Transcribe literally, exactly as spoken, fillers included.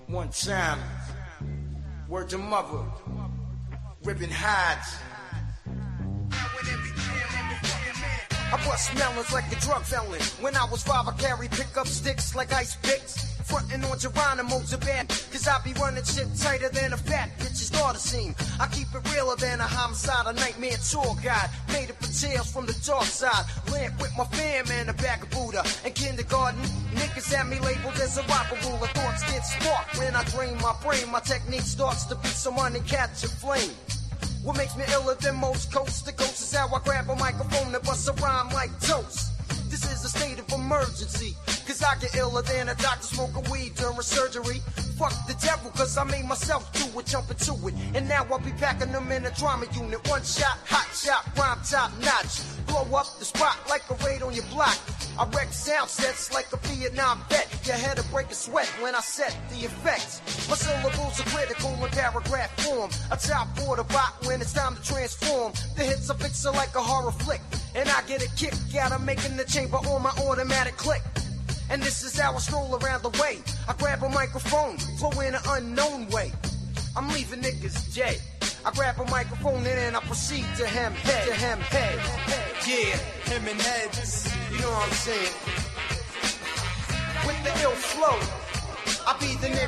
One time, word to mother, ripping hides. I bust melons like a drug felon. When I was five, I carried pickup sticks like ice picks. Frontin' on Geronimo's a bad, cause I be running shit tighter than a fat bitch's daughter seam. I keep it realer than a homicide, a nightmare tour guide. Made up for tales from the dark side. Lamp with my fam and a bag of Buddha. In kindergarten, niggas had me labeled as a robber ruler. Thoughts get sparked when I drain my brain. My technique starts to beat someone and catch a flame. What makes me iller than most coast to coast is how I grab a microphone and bust a rhyme like toast. This is a state of emergency, cause I get iller than a doctor smoking weed during surgery. Fuck the devil, cause I made myself do it, jump into it. And now I'll be packing them in a drama unit. One shot, hot shot, rhyme top notch. Blow up the spot like a raid on your block. I wreck sound sets like a Vietnam vet. Your head'll break a sweat when I set the effects. My syllables are critical in paragraph form. A top order bot when it's time to transform. The hits are fixer like a horror flick. And I get a kick out of making the chamber on my automatic click. And this is how I stroll around the way. I grab a microphone, flow in an unknown way. I'm leaving niggas dead. I grab a microphone and then I proceed to hem head, to hem head, head. Yeah, him and heads, you know what I'm saying. With the ill flow, I be the nigga.